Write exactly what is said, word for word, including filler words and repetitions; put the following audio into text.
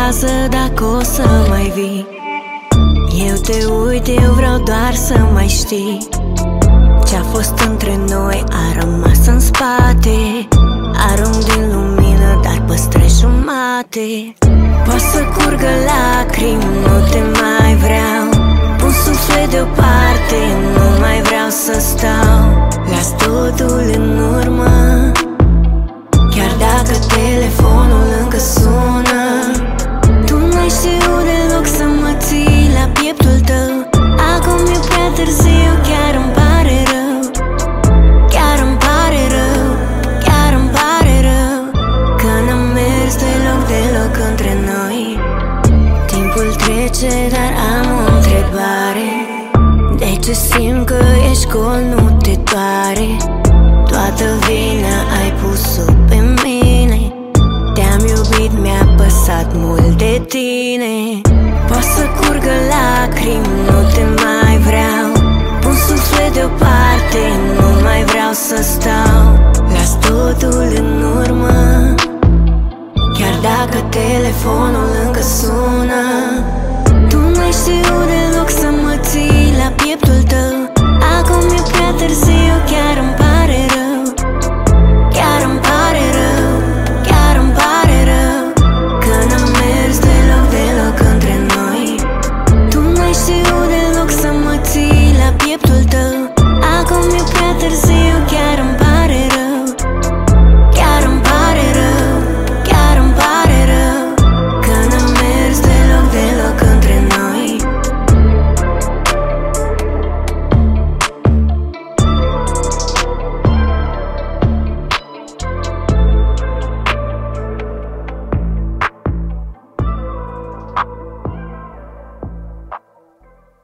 contează dacă o să mai vii. Eu te uit, eu vreau doar să mai știi. Ce-a fost între noi a rămas în spate. Arunc din lumină, dar păstrez jumate. Poate să curgă lacrimi, nu te mai vreau. Pun suflet deoparte, nu mai vreau să stau. Las totul în urmă, chiar dacă telefonul încă sună. Tu n-ai știut deloc să mă ții la pieptul tău. Acum e prea târziu, chiar îmi pare rău. Chiar îmi pare rău, chiar îmi pare rău că n-am mers deloc, deloc între noi. Timpul trece, dar am o întrebare. De ce simt că ești gol, nu te doare? Toată vina ai pus-o pe mine. Te-am iubit, mi-a păsat mult de tine. Poate să curgă lacrimi, nu te mai vreau. Pun suflet deoparte, nu mai vreau să stau. Las totul în urmă, chiar dacă telefonul încă sună. Tu n-ai știut deloc să mă ții la pieptul tău. Acum e prea târziu, chiar îmi